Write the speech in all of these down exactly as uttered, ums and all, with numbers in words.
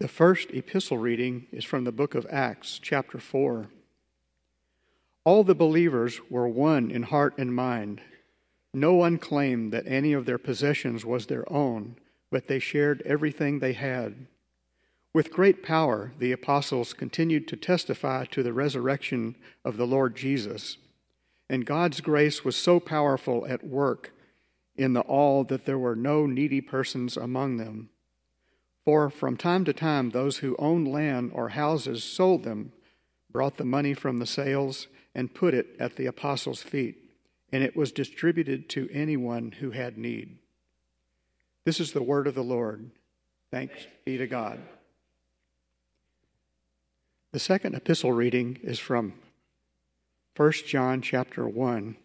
The first epistle reading is from the book of Acts, chapter four. All the believers were one in heart and mind. No one claimed that any of their possessions was their own, but they shared everything they had. With great power, the apostles continued to testify to the resurrection of the Lord Jesus. And God's grace was so powerful at work in the all that there were no needy persons among them. For from time to time, those who owned land or houses sold them, brought the money from the sales, and put it at the apostles' feet, and it was distributed to anyone who had need. This is the word of the Lord. Thanks be to God. The second epistle reading is from First John chapter one.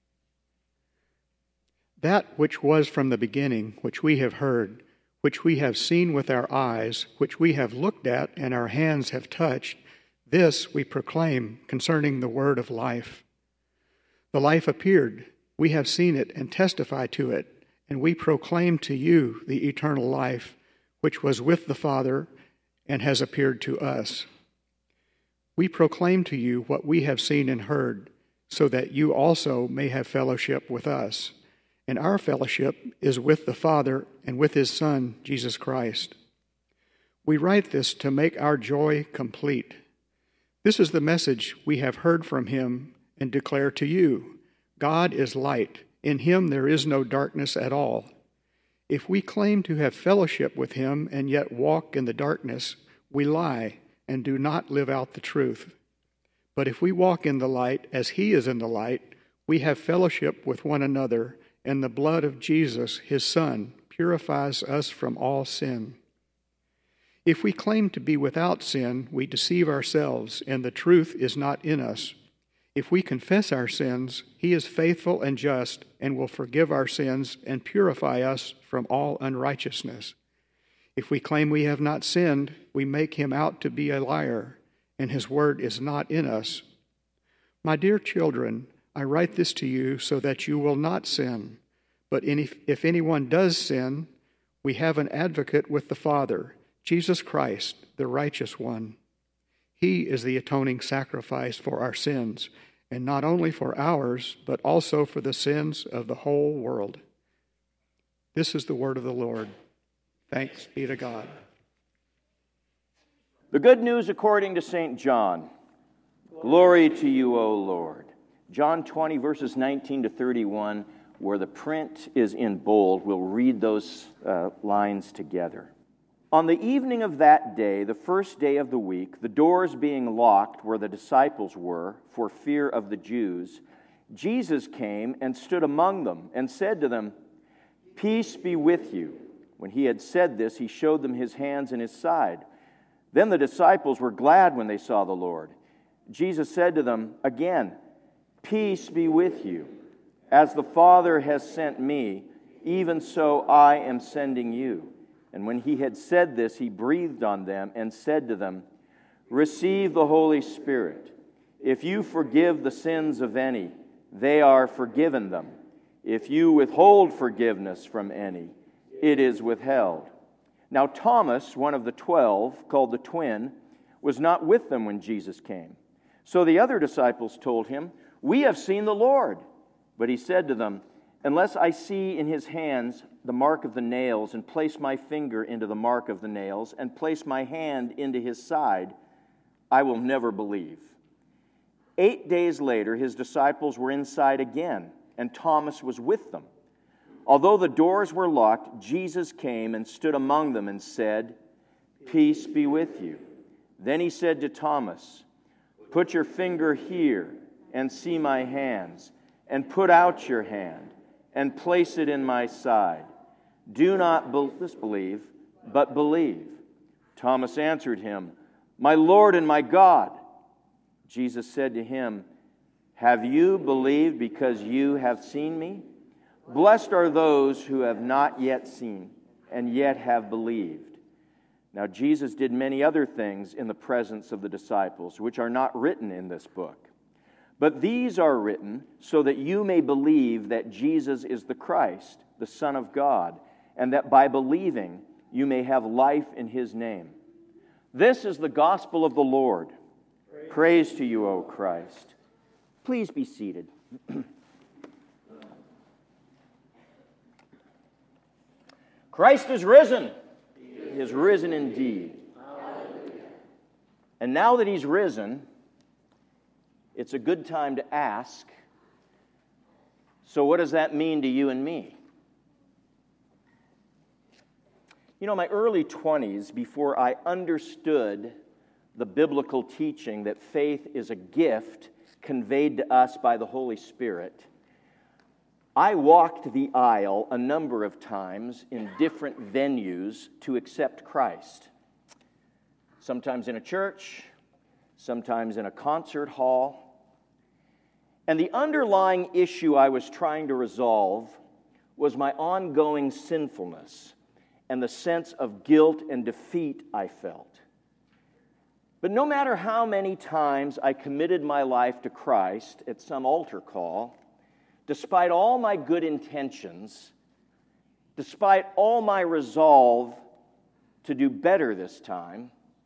That which was from the beginning, which we have heard, which we have seen with our eyes, which we have looked at and our hands have touched, this we proclaim concerning the word of life. The life appeared, we have seen it and testify to it, and we proclaim to you the eternal life, which was with the Father and has appeared to us. We proclaim to you what we have seen and heard, so that you also may have fellowship with us. And our fellowship is with the Father and with His Son, Jesus Christ. We write this to make our joy complete. This is the message we have heard from Him and declare to you. God is light. In Him there is no darkness at all. If we claim to have fellowship with Him and yet walk in the darkness, we lie and do not live out the truth. But if we walk in the light as He is in the light, we have fellowship with one another, and the blood of Jesus, His Son, purifies us from all sin. If we claim to be without sin, we deceive ourselves, and the truth is not in us. If we confess our sins, He is faithful and just, and will forgive our sins and purify us from all unrighteousness. If we claim we have not sinned, we make Him out to be a liar, and His word is not in us. My dear children, I write this to you so that you will not sin. But if anyone does sin, we have an advocate with the Father, Jesus Christ, the righteous one. He is the atoning sacrifice for our sins, and not only for ours, but also for the sins of the whole world. This is the word of the Lord. Thanks be to God. The good news according to Saint John. Glory to you, O Lord. John twenty, verses nineteen to thirty-one, where the print is in bold. We'll read those uh, lines together. On the evening of that day, the first day of the week, the doors being locked where the disciples were for fear of the Jews, Jesus came and stood among them and said to them, "Peace be with you." When He had said this, He showed them His hands and His side. Then the disciples were glad when they saw the Lord. Jesus said to them again, "Peace be with you. As the Father has sent me, even so I am sending you." And when He had said this, He breathed on them and said to them, "Receive the Holy Spirit. If you forgive the sins of any, they are forgiven them. If you withhold forgiveness from any, it is withheld." Now Thomas, one of the twelve, called the twin, was not with them when Jesus came. So the other disciples told Him, "We have seen the Lord." But He said to them, "Unless I see in His hands the mark of the nails, and place my finger into the mark of the nails, and place my hand into His side, I will never believe." Eight days later, His disciples were inside again, and Thomas was with them. Although the doors were locked, Jesus came and stood among them and said, "Peace be with you." Then He said to Thomas, "Put your finger here and see my hands, and put out your hand and place it in my side. Do not disbelieve, but believe." Thomas answered Him, "My Lord and my God." Jesus said to him, "Have you believed because you have seen me? Blessed are those who have not yet seen and yet have believed." Now Jesus did many other things in the presence of the disciples, which are not written in this book. But these are written so that you may believe that Jesus is the Christ, the Son of God, and that by believing you may have life in His name. This is the gospel of the Lord. Praise, Praise to you, O Christ. Please be seated. Christ is risen. He is risen indeed. And now that He's risen, it's a good time to ask, so what does that mean to you and me? You know, my early twenties, before I understood the biblical teaching that faith is a gift conveyed to us by the Holy Spirit, I walked the aisle a number of times in different venues to accept Christ. Sometimes in a church, sometimes in a concert hall. And the underlying issue I was trying to resolve was my ongoing sinfulness and the sense of guilt and defeat I felt. But no matter how many times I committed my life to Christ at some altar call, despite all my good intentions, despite all my resolve to do better this time,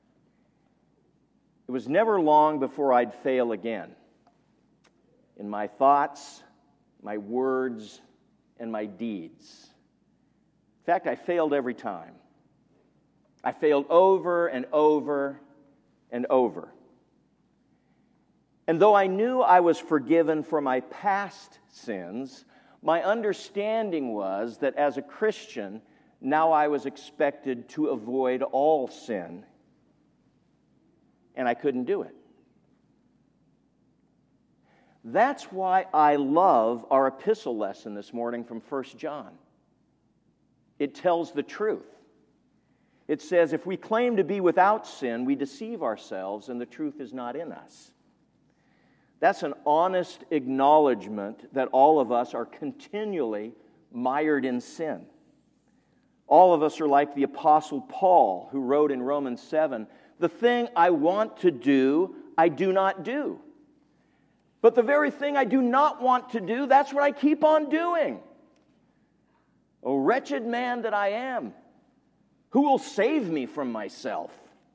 it was never long before I'd fail again in my thoughts, my words, and my deeds. In fact, I failed every time. I failed over and over and over. And though I knew I was forgiven for my past sins, my understanding was that as a Christian, now I was expected to avoid all sin. And I couldn't do it. That's why I love our epistle lesson this morning from First John. It tells the truth. It says, if we claim to be without sin, we deceive ourselves and the truth is not in us. That's an honest acknowledgement that all of us are continually mired in sin. All of us are like the Apostle Paul, who wrote in Romans seven, the thing I want to do, I do not do. But the very thing I do not want to do, that's what I keep on doing. O wretched man that I am, who will save me from myself?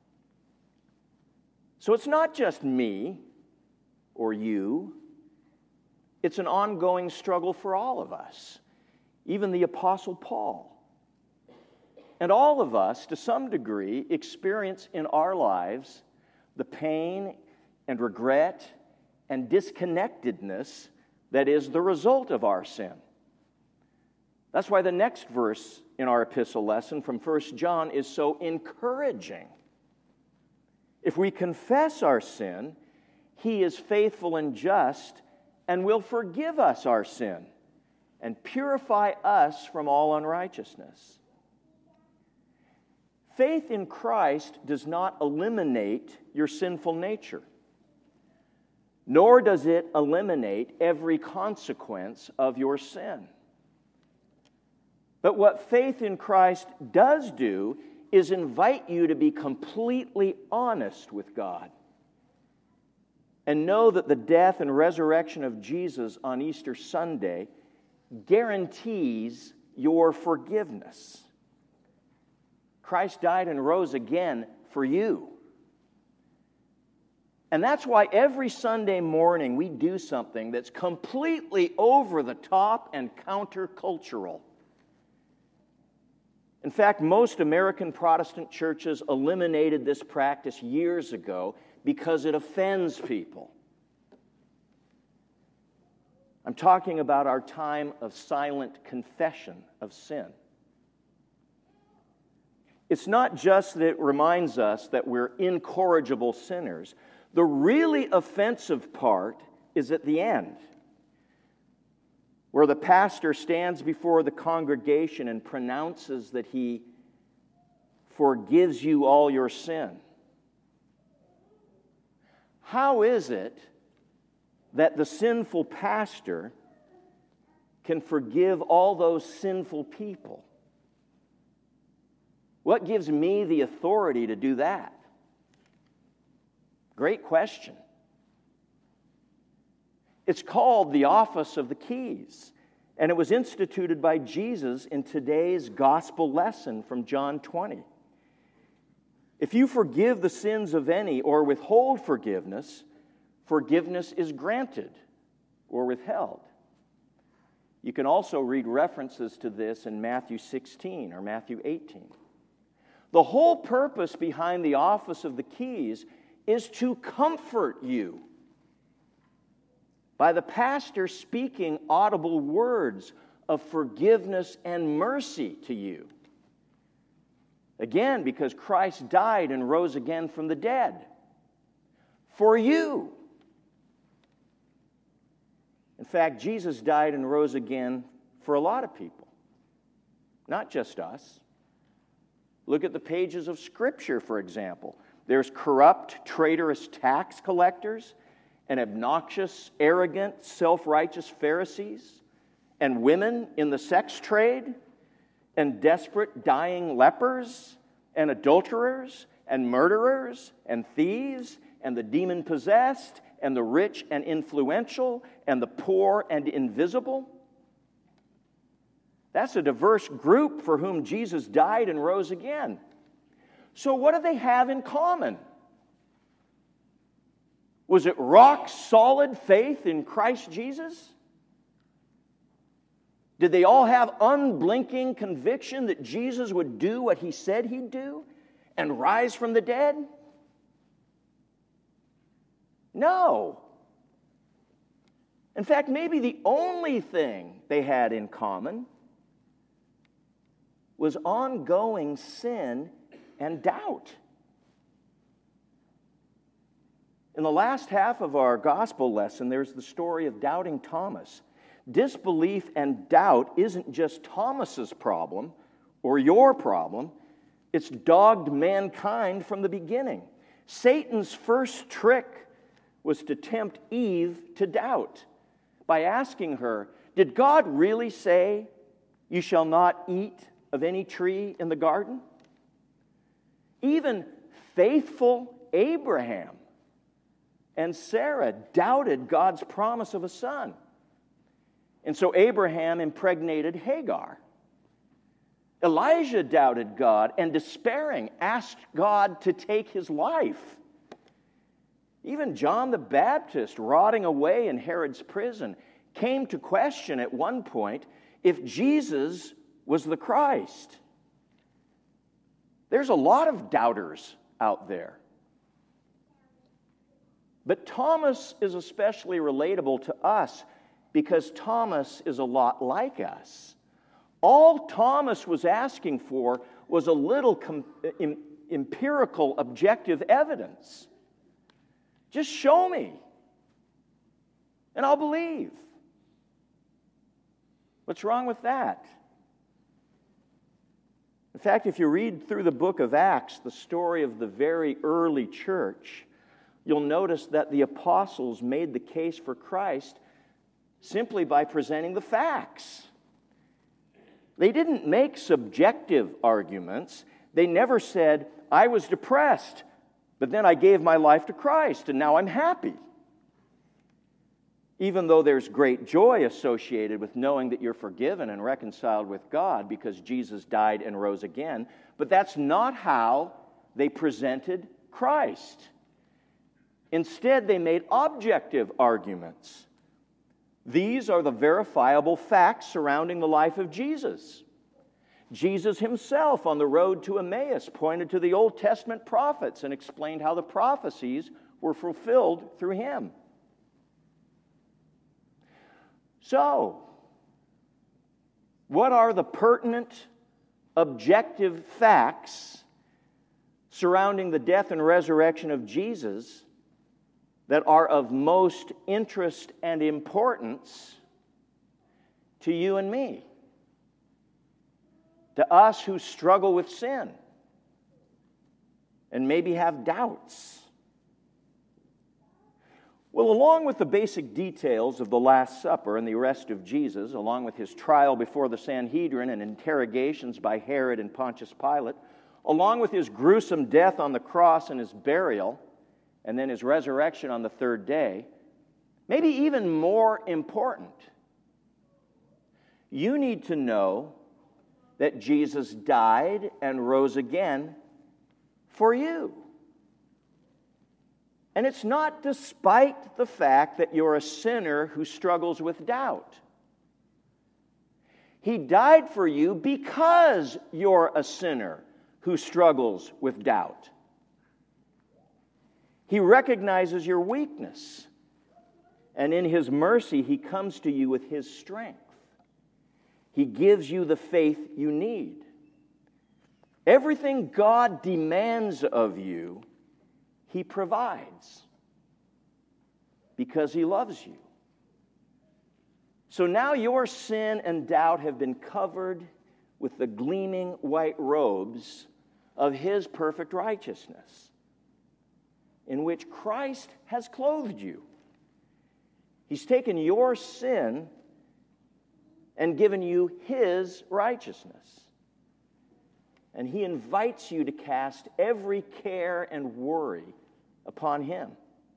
So it's not just me or you. It's an ongoing struggle for all of us, even the Apostle Paul. And all of us, to some degree, experience in our lives the pain and regret and disconnectedness that is the result of our sin. That's why the next verse in our epistle lesson from First John is so encouraging. If we confess our sin, He is faithful and just and will forgive us our sin and purify us from all unrighteousness. Faith in Christ does not eliminate your sinful nature, nor does it eliminate every consequence of your sin. But what faith in Christ does do is invite you to be completely honest with God and know that the death and resurrection of Jesus on Easter Sunday guarantees your forgiveness. Christ died and rose again for you. And that's why every Sunday morning we do something that's completely over the top and countercultural. In fact, most American Protestant churches eliminated this practice years ago because it offends people. I'm talking about our time of silent confession of sin. It's not just that it reminds us that we're incorrigible sinners. The really offensive part is at the end, where the pastor stands before the congregation and pronounces that he forgives you all your sin. How is it that the sinful pastor can forgive all those sinful people? What gives me the authority to do that? Great question. It's called the office of the keys, and it was instituted by Jesus in today's gospel lesson from John twenty. If you forgive the sins of any or withhold forgiveness, forgiveness is granted or withheld. You can also read references to this in Matthew sixteen or Matthew eighteen. The whole purpose behind the office of the keys is to comfort you by the pastor speaking audible words of forgiveness and mercy to you. Again, because Christ died and rose again from the dead for you. In fact, Jesus died and rose again for a lot of people, not just us. Look at the pages of Scripture, for example. There's corrupt, traitorous tax collectors and obnoxious, arrogant, self-righteous Pharisees and women in the sex trade and desperate, dying lepers and adulterers and murderers and thieves and the demon-possessed and the rich and influential and the poor and invisible. That's a diverse group for whom Jesus died and rose again. So what do they have in common? Was it rock-solid faith in Christ Jesus? Did they all have unblinking conviction that Jesus would do what he said he'd do and rise from the dead? No. In fact, maybe the only thing they had in common was ongoing sin and doubt. In the last half of our gospel lesson, there's the story of doubting Thomas. Disbelief and doubt isn't just Thomas's problem or your problem. It's dogged mankind from the beginning. Satan's first trick was to tempt Eve to doubt by asking her, did God really say, you shall not eat of any tree in the garden? Even faithful Abraham and Sarah doubted God's promise of a son. And so Abraham impregnated Hagar. Elijah doubted God and, despairing, asked God to take his life. Even John the Baptist, rotting away in Herod's prison, came to question at one point if Jesus was the Christ. There's a lot of doubters out there. But Thomas is especially relatable to us because Thomas is a lot like us. All Thomas was asking for was a little com- em- empirical, objective evidence. Just show me, and I'll believe. What's wrong with that? In fact, if you read through the book of Acts, the story of the very early church, you'll notice that the apostles made the case for Christ simply by presenting the facts. They didn't make subjective arguments. They never said, I was depressed, but then I gave my life to Christ, and now I'm happy. Even though there's great joy associated with knowing that you're forgiven and reconciled with God because Jesus died and rose again, but that's not how they presented Christ. Instead, they made objective arguments. These are the verifiable facts surrounding the life of Jesus. Jesus himself on the road to Emmaus pointed to the Old Testament prophets and explained how the prophecies were fulfilled through him. So, what are the pertinent, objective facts surrounding the death and resurrection of Jesus that are of most interest and importance to you and me? To us who struggle with sin and maybe have doubts. Well, along with the basic details of the Last Supper and the arrest of Jesus, along with his trial before the Sanhedrin and interrogations by Herod and Pontius Pilate, along with his gruesome death on the cross and his burial, and then his resurrection on the third day, maybe even more important, you need to know that Jesus died and rose again for you. And it's not despite the fact that you're a sinner who struggles with doubt. He died for you because you're a sinner who struggles with doubt. He recognizes your weakness, and in His mercy, He comes to you with His strength. He gives you the faith you need. Everything God demands of you, He provides because He loves you. So now your sin and doubt have been covered with the gleaming white robes of His perfect righteousness, in which Christ has clothed you. He's taken your sin and given you His righteousness. And He invites you to cast every care and worry upon Him.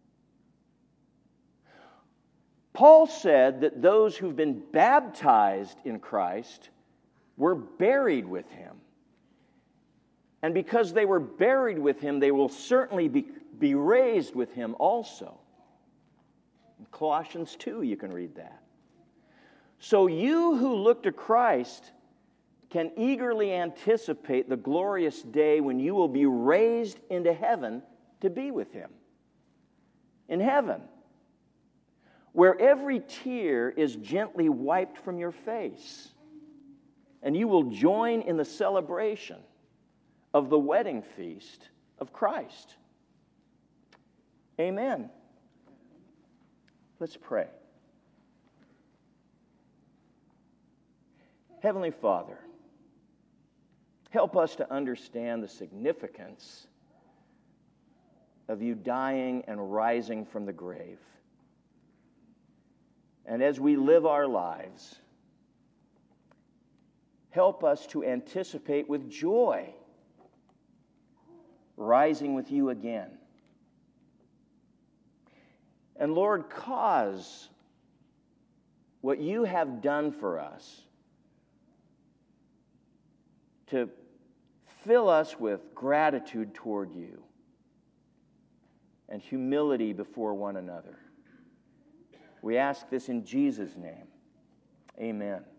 Paul said that those who've been baptized in Christ were buried with Him. And because they were buried with Him, they will certainly be, be raised with Him also. In Colossians two, you can read that. So you who look to Christ can eagerly anticipate the glorious day when you will be raised into heaven to be with Him. In heaven, where every tear is gently wiped from your face, and you will join in the celebration of the wedding feast of Christ. Amen. Let's pray. Heavenly Father, help us to understand the significance of You dying and rising from the grave. And as we live our lives, help us to anticipate with joy rising with You again. And Lord, cause what You have done for us to fill us with gratitude toward You and humility before one another. We ask this in Jesus' name. Amen.